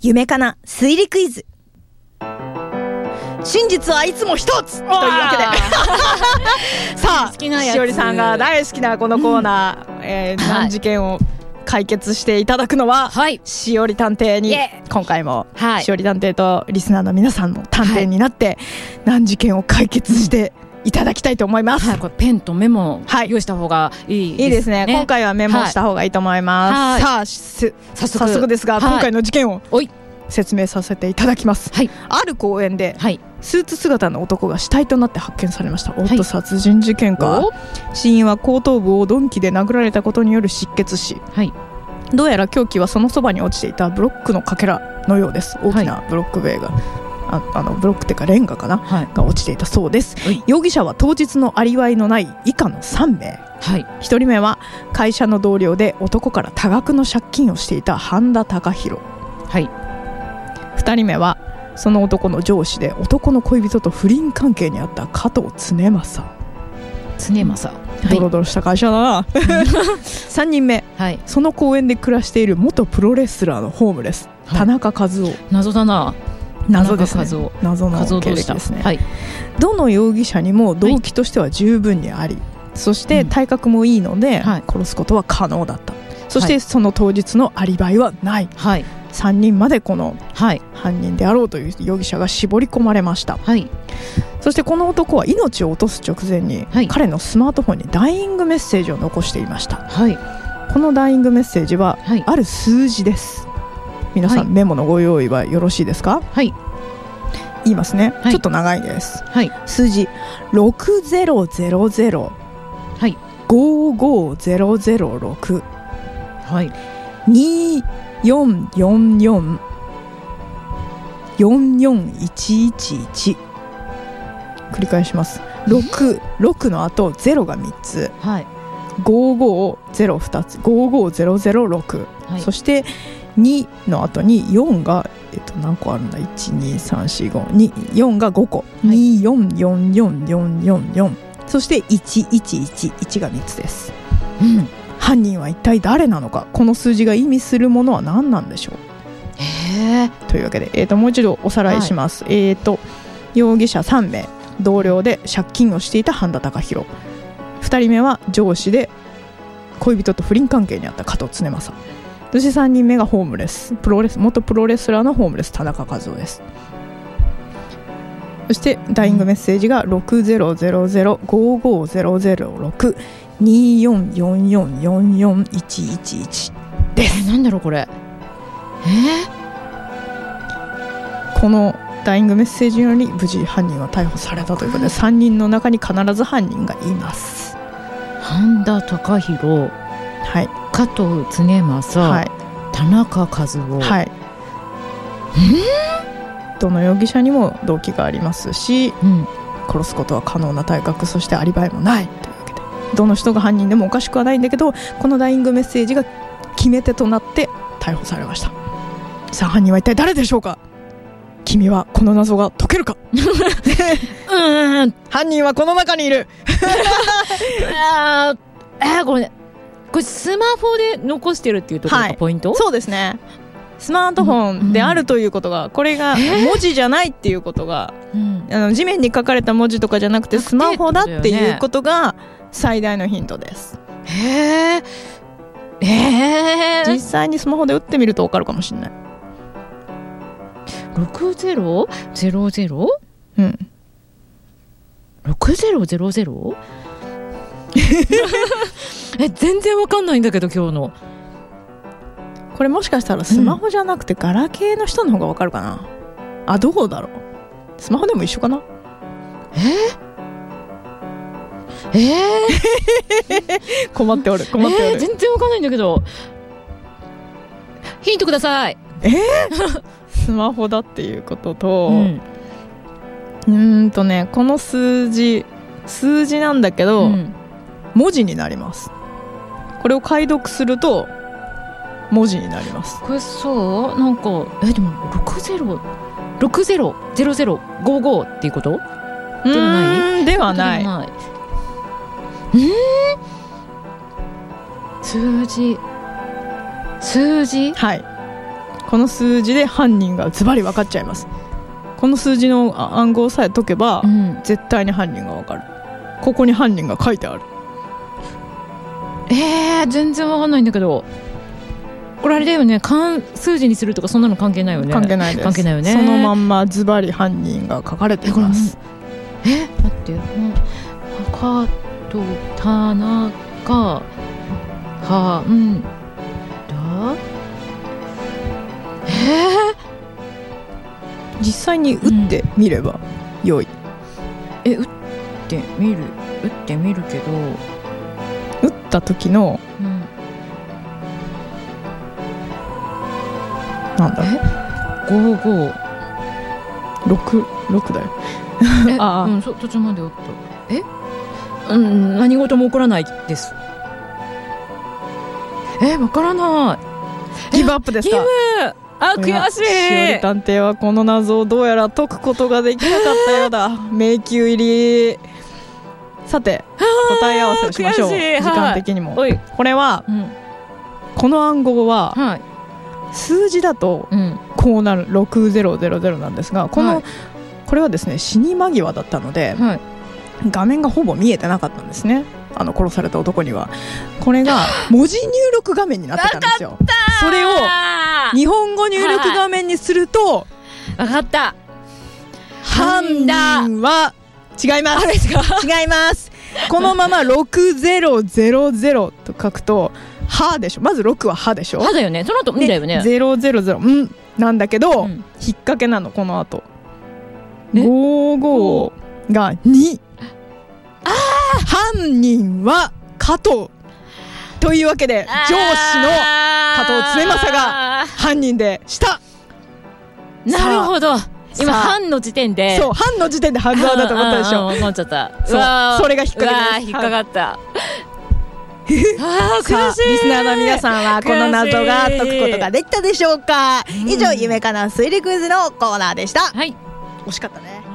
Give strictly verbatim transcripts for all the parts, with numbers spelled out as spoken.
夢かな推理クイズ。真実はいつも一つというわけでさあ、しおりさんが大好きなこのコーナー、うんえー、難事件を解決していただくのは、はい、しおり探偵に今回も、はい、しおり探偵とリスナーの皆さんも探偵になって、はい、難事件を解決していただきたいと思います、 はい、これペンとメモ用意した方がいいですね、 いいですね。今回はメモした方がいいと思います、はい、さあ早速、早速ですが、はい、今回の事件をおい説明させていただきます、はい、ある公園で、はい、スーツ姿の男が死体となって発見されました。おっと、はい、殺人事件か。死因は後頭部を鈍器で殴られたことによる失血死、はい、どうやら凶器はそのそばに落ちていたブロックのかけらのようです。大きなブロック塀が、はい、あ, あのブロックっていうかレンガかな、はい、が落ちていたそうです、はい、容疑者は当日のアリバイのない以下のさんめい、はい、ひとりめは会社の同僚で男から多額の借金をしていた半田貴弘、はい、ふたりめはその男の上司で男の恋人と不倫関係にあった加藤常正常正、 ドロドロした会社だなさんにんめ、はい、その公園で暮らしている元プロレスラーのホームレス、はい、田中和夫。 謎だな。 謎ですね。謎の経歴ですね、はい、どの容疑者にも動機としては十分にあり、はい、そして体格もいいので、うん、殺すことは可能だった、はい、そしてその当日のアリバイはない、はい、さんにんまでこの犯人であろうという容疑者が絞り込まれました、はい、そしてこの男は命を落とす直前に、はい、彼のスマートフォンにダイイングメッセージを残していました、はい、このダイイングメッセージは、はい、ある数字です。皆さん、はい、メモのご用意はよろしいですか？はい、言いますね、はい、ちょっと長いです、はい、数字ろくゼロゼロゼロ、はい、ごごゼロゼロろく、はい、によんよんよん、よんよんいちいちいち。繰り返します。ろく、ろくの後ゼロがみっつ、はい、ごごゼロふたつ、ごごゼロゼロろく、はい、そしてにの後によんが、えっと、何個あるんだ いちにさんしごによんがごこ、はい、によんよんよんよんよんよん、そしていちいちいちいちがみっつです、うん、犯人は一体誰なのか。この数字が意味するものは何なんでしょう。へー。というわけで、えー、ともう一度おさらいします、はい、えー、と容疑者さんめい、同僚で借金をしていた半田貴弘、ふたりめは上司で恋人と不倫関係にあった加藤常正、そしてさんにんめがホームレス、プロレス元プロレスラーのホームレス田中和夫です。そしてダイイングメッセージがろくゼロゼロゼロ、ごごゼロゼロろく、によんよんよんよんよんいちいちいちです。 なんだろうこれ。えー、このダイイングメッセージにより無事犯人は逮捕されたということで、さんにんの中に必ず犯人がいます。 半田貴弘、はい、加藤常正、はい、田中和夫、はい、 どの容疑者にも動機がありますし、うん、殺すことは可能な体格、そしてアリバイもないというわけで、どの人が犯人でもおかしくはないんだけど、このダイイングメッセージが決め手となって逮捕されました。さあ、犯人は一体誰でしょうか。君はこの謎が解けるかうん、犯人はこの中にいるあえー、これね、これスマホで残してるっていうところがポイント、 はい、そうですね。スマートフォンであるということが、うん、これが文字じゃないっていうことが、えー、あの地面に書かれた文字とかじゃなくてスマホだっていうことが最大のヒントです。 へー、えー、 実際にスマホで打ってみると分かるかもしれない。 ろくゼロゼロゼロ、 うん、 ろくゼロゼロゼロえ、全然わかんないんだけど今日のこれ、もしかしたらスマホじゃなくてガラケーの人の方がわかるかな、うん、あ、どうだろう。スマホでも一緒かな。 えー、えー、困っておる困っておる、 えー、全然わかんないんだけどヒントください。 えースマホだっていうことと、うん、うーんとね、この数字数字なんだけど、うん、文字になります。これを解読すると文字になります。 これさ、なんかえでもろくゼロろくゼロゼロゼロごごっていうことではないではない。 うん数字数字はい、 この数字で犯人がズバリ分かっちゃいます。この数字の暗号さえ解けば、うん、絶対に犯人が分かる。ここに犯人が書いてある。 えー、全然分かんないんだけど、これあれだよね、関数字にするとかそんなの関係ないよね。 関係ないです。 関係ないよね。 そのまんまズバリ犯人が書かれています。 え、待って、赤と田中はんだ。えー実際に打ってみれば良い、 うん、え打ってみる打ってみるけど、 打った時の、うん、なんだごじゅうごろく ろくだよああ、うん、そ途中まで打った。え、うん、何事も起こらないです。え、わからない。 ギブアップですか。 ギブあ、悔しい。 しおり探偵はこの謎をどうやら解くことができなかったようだ迷宮入り。さて答え合わせをしましょう。時間的にも、はい、これは、うん、この暗号は、はい、数字だとこうなる、うん、ろくぜろぜろぜろなんですが、この、はい、これはですね死に間際だったので、はい、画面がほぼ見えてなかったんですね。あの殺された男にはこれが文字入力画面になってたんですよ。それを日本語入力画面にすると、 分かった、 犯人は違います。違います。このままろくぜろぜろぜろと書くとはでしょ。まずろくははでしょ。 はだよね。その後んだよね。 ゼロゼロゼロんなんだけど、うん、引っ掛けなの。この後ごじゅうごがに。あ犯人は加藤というわけで上司の加藤常正が犯人でした。 なるほど。今犯の時点でそう犯の時点で犯罪だと思ったでしょ。 思っちゃった。 そうそれが引っ掛けです。引っかかった。あ悔しい。リスナーの皆さんはこの謎が解くことができたでしょうか。以上夢かな推理クイズのコーナーでした。 はい、 惜しかったね。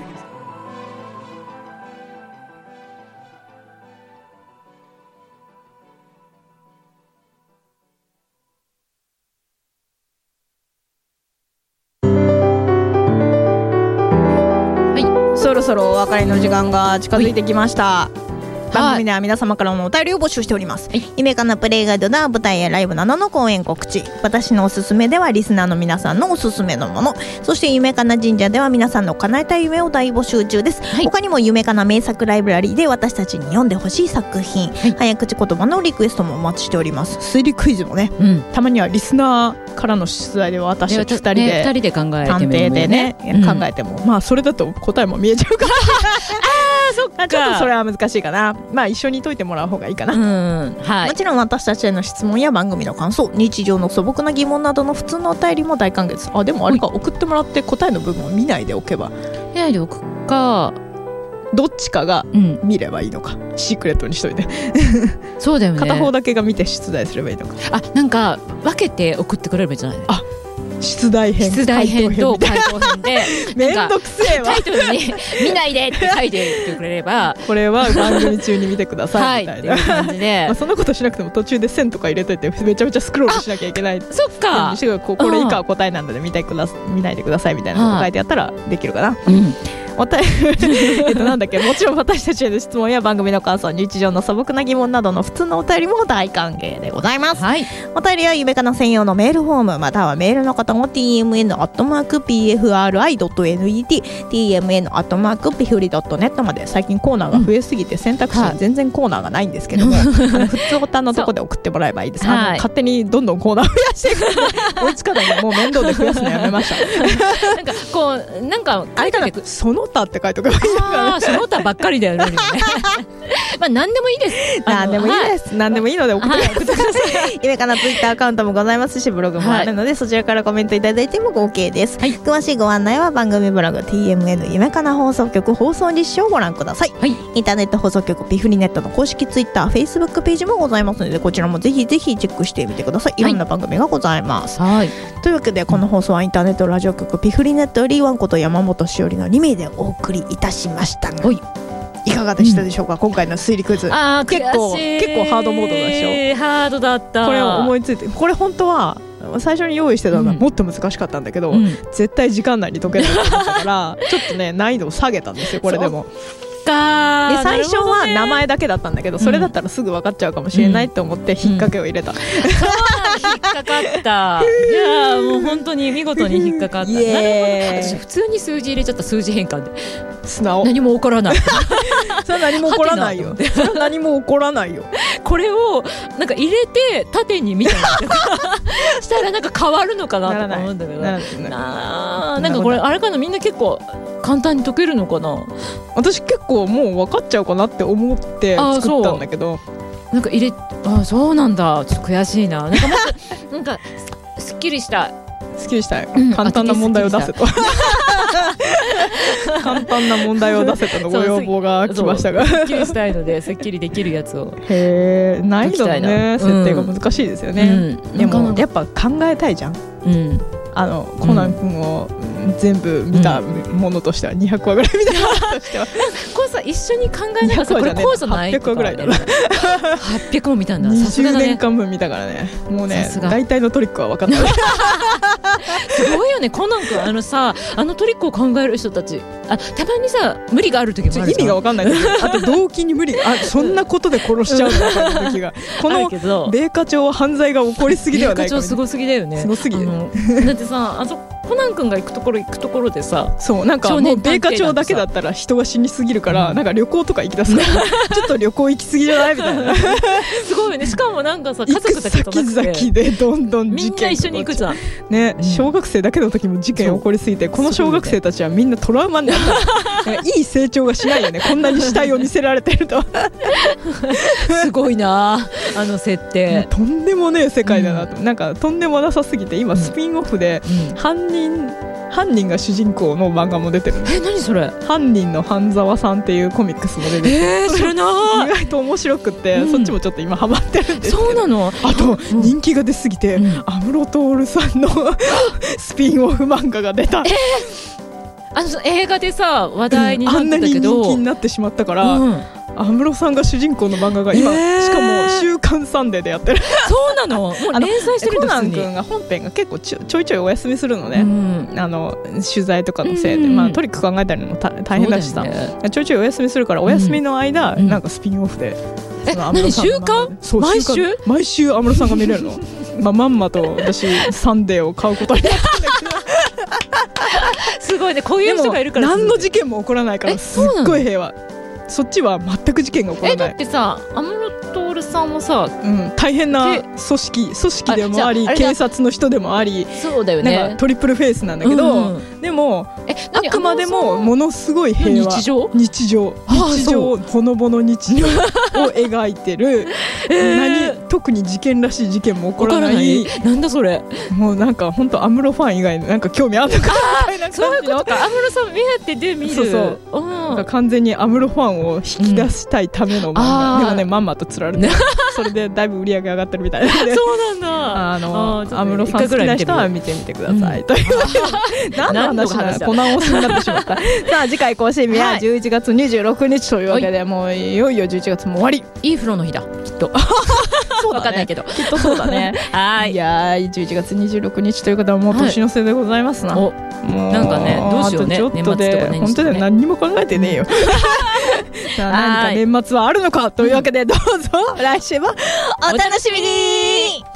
そろそろお別れの時間が近づいてきました。番組では皆様からのお便りを募集しております。夢かなプレイガイドでは舞台やライブなどの公演告知、私のおすすめではリスナーの皆さんのおすすめのもの、そして夢かな神社では皆さんの叶えたい夢を大募集中です、はい、他にも夢かな名作ライブラリーで私たちに読んでほしい作品、はい、早口言葉のリクエストもお待ちしております。推理クイズもね、うん、たまにはリスナーからの出題で私たちふたりで、 ね、ふたりで考えてみる、ね、 探偵でね、うん、考えてもまあそれだと答えも見えちゃうからあそっかちょっとそれは難しいかな。まあ一緒に解いてもらう方がいいかな、うんはい、もちろん私たちへの質問や番組の感想、日常の素朴な疑問などの普通のお便りも大歓迎です。あでもあれか、送ってもらって答えの部分を見ないでおけば、 見ないでおくかどっちかが見ればいいのか、うん、シークレットにしといてそうだよね。 片方だけが見て出題すればいいのか。 あなんか分けて送ってくれればいいじゃない。 あ出題編出題編と回答編でめんどくせえわタイトルに見ないでって書いてくれればこれは番組中に見てくださいみたいな、はい、っていう感じでまあそんなことしなくても途中で線とか入れといてめちゃめちゃスクロールしなきゃいけない。 そっかここれ以下は答えなんで見てくだ見ないでくださいみたいなこと書いてあったらできるかな、うんおたえっとなんだっけもちろん私たちへの質問や番組の感想、日常の素朴な疑問などの普通のお便りも大歓迎でございます、はい、お便りは夢かな専用のメールフォームまたはメールの方も ティーエムエヌ アットマーク ピーエフアールアイ ドット ネット ティーエムエヌ アットマーク ピフリ ドット ネット まで。最近コーナーが増えすぎて選択肢に全然コーナーがないんですけども、はい、あの普通ボタンのとこで送ってもらえばいいです。あの、はい、勝手にどんどんコーナー増やしていく追いつかないのもう面倒で増やすのやめましたなんかこうなんかあれかなその他って書いておくあその他ばっかりだよねまあ何でもいいです。 何でもいいです、はい、何でもいいので送ってください夢かなツイッターアカウントもございますしブログもあるので、はい、そちらからコメントいただいても OK です、はい、詳しいご案内は番組ブログ ティーエムエヌ 夢かな放送局放送実施をご覧ください、はい、インターネット放送局ピフリネットの公式ツイッター、フェイスブックページもございますのでこちらもぜひぜひチェックしてみてください。いろんな番組がございます、はい、というわけでこの放送はインターネットラジオ局ピフリネットよりワンこと山本しおりのに名でお送りいたしましたが、いかがでしたでしょうか、うん、今回の推理クイズ。あ結構結構ハードモードでしょ。 ハードだった。 これを思いついてこれ本当は最初に用意してたのはもっと難しかったんだけど、うん、絶対時間内に解けなかったからちょっとね難易度を下げたんですよこれでも。 かで最初は名前だけだったんだけど、それだったらすぐ分かっちゃうかもしれないと思って引っ掛けを入れた、うんうん、 そう引っかかったいやもう本当に見事に引っかかった。なるほど、私普通に数字入れちゃった。数字変換で素直、 何も起こらないそれは何も起こらないよそれは何も起こらないよこれをなんか入れて縦に見たりとかしたらなんか変わるのかなとか思うんだけど、なななんかこれあれかな、みんな結構簡単に解けるのかな。 私結構もう分かっちゃうかなって思って作ったんだけど、 なんか入れあそうなんだ、ちょっと悔しいな。なんかもっとなんかすっきりしたすっきりしたい、うん、簡単な問題を出せと簡単な問題を出せとのご要望が来ましたが、 すっきりしたいのですっきりできるやつを。 へえ、難易度のね設定が難しいですよね、うん、でもやっぱ考えたいじゃん、うん、あのコナン君を全部見たものとしてはにひゃくわぐらい見たものとしてはこれさ一緒に考えながらさ、これこうじゃないはっぴゃくわぐらいだなはっぴゃくも見たんだ。 にじゅうねんかんぶん見たからね、もうね大体のトリックは分かったすごいよねコナン君。あのさあのトリックを考える人たち、あたまにさ無理がある時もあるじゃん。 意味が分かんないあと動機に無理があそんなことで殺しちゃうんだみたいな時がこの米花町は犯罪が起こりすぎではないか。 米花町すごすぎだよね。 すごすぎだってさあそコナン君が行くところ行くところでさ、 そうなんかもう米花町だけだったら人が死にすぎるから、うん、なんか旅行とか行きだすからちょっと旅行行きすぎじゃないみたいなすごいよね。しかもなんかさ家族だけじゃなくて行く先々でどんどん事件みんな一緒に行くじゃんね、うん、小学生だけの時も事件起こりすぎて、この小学生たちはみんなトラウマになったいい成長がしないよねこんなに死体を見せられてるとすごいなあの設定、 とんでもねえ世界だなと、うん、なんかとんでもなさすぎて今スピンオフで犯人、うん犯人が主人公の漫画も出てる。 え、何それ？ 犯人の半沢さんっていうコミックスも出てる。 えー、知らない。 意外と面白くって、うん、そっちもちょっと今ハマってるんですけど。 そうなの。 あと、うん、人気が出すぎて安室透さんのスピンオフ漫画が出た。えーあの映画でさ話題になってたけど、うん、あんなに人気になってしまったから、うん安室さんが主人公の漫画が今、えー、しかも週刊サンデーでやってる。 そうなの。もう連載してるんです。 コナン君が本編が結構ちょ、ちょいちょいお休みするのね、うん、あの取材とかのせいで、うんまあ、トリック考えたりも大変だしさ、ね、ちょいちょいお休みするからお休みの間、うん、なんかスピンオフで、 うん、え何週刊毎週毎週安室さんが見れるのまあまんまと私サンデーを買うことになったんだけどすごいね、こういう人がいるから何の事件も起こらないからすっごい平和。そっちは全く事件が起こらない。 えだってさ安室透さんもさ、 うん、大変な組織組織でもあり警察の人でもあり、 そうだよね、 なんかトリプルフェイスなんだけど、うん、でもえあくまでもものすごい平和日常日常日常ほのぼの日常を描いてる、えー、何特に事件らしい事件も起こらない。 なんだそれ。 もうなんか本当安室ファン以外のなんか興味あるのかみたいな感じの。 そういうことか。安室さん見張ってで見る。 そうそう、うん、なんか完全に安室ファンを引き出したいための漫画、うん、でもねまんまと釣られてそれでだいぶ売り上げ上がってるみたいなのでそうなんだ。 あの安室さん好きな人は見てみてください、うん、という何の話なのコナン推しになってしまったさあ次回更新日はじゅういちがつにじゅうろくにちというわけで、はい、もういよいよじゅういちがつも終わり。 いい風呂の日だきっとそうだね、分かんないけどきっとそうだねはいいやじゅういちがつにじゅうろくにちということはもう年の瀬でございますな、はい、おもうなんかねどうしようね、 あとちょっとで、ね、本当に何にも考えてねえよさあ何か年末はあるのかというわけでどうぞ来週もお楽しみに。